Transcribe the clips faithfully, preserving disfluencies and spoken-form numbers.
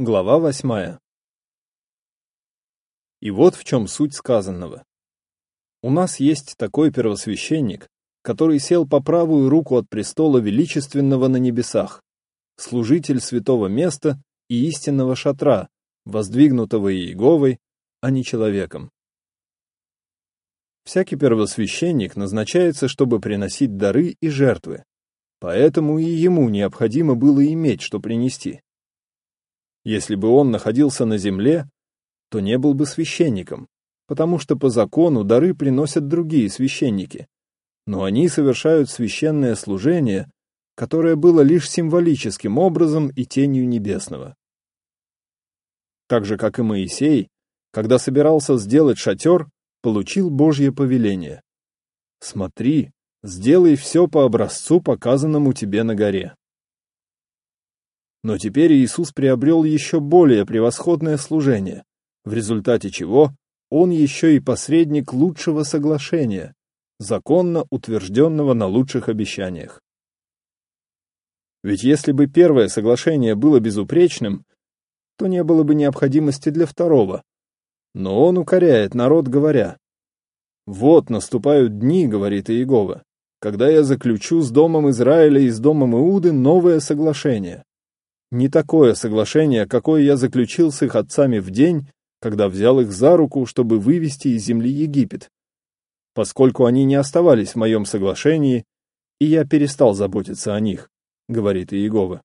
Глава восьмая. И вот в чем суть сказанного. У нас есть такой первосвященник, который сел по правую руку от престола величественного на небесах, служитель святого места и истинного шатра, воздвигнутого Иеговой, а не человеком. Всякий первосвященник назначается, чтобы приносить дары и жертвы, поэтому и ему необходимо было иметь, что принести. Если бы он находился на земле, то не был бы священником, потому что по закону дары приносят другие священники, но они совершают священное служение, которое было лишь символическим образом и тенью небесного. Так же, как и Моисей, когда собирался сделать шатер, получил Божье повеление: «Смотри, сделай все по образцу, показанному тебе на горе». Но теперь Иисус приобрел еще более превосходное служение, в результате чего Он еще и посредник лучшего соглашения, законно утвержденного на лучших обещаниях. Ведь если бы первое соглашение было безупречным, то не было бы необходимости для второго. Но Он укоряет народ, говоря: «Вот наступают дни, — говорит Иегова, — когда я заключу с домом Израиля и с домом Иуды новое соглашение. Не такое соглашение, какое я заключил с их отцами в день, когда взял их за руку, чтобы вывести из земли Египет, поскольку они не оставались в моем соглашении, и я перестал заботиться о них, — говорит Иегова.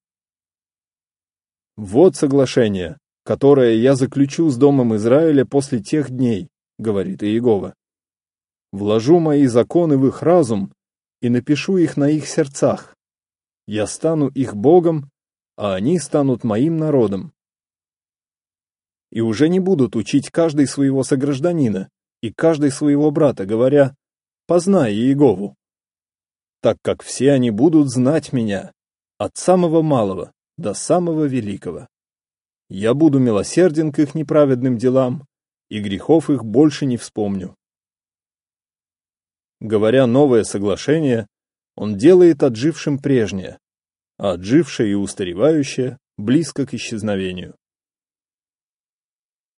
Вот соглашение, которое я заключу с домом Израиля после тех дней, — говорит Иегова. Вложу мои законы в их разум и напишу их на их сердцах. Я стану их Богом, а они станут моим народом. И уже не будут учить каждый своего согражданина и каждый своего брата, говоря: «Познай Иегову», так как все они будут знать меня, от самого малого до самого великого. Я буду милосерден к их неправедным делам, и грехов их больше не вспомню». Говоря новое соглашение, он делает отжившим прежнее, а отжившее и устаревающее близко к исчезновению.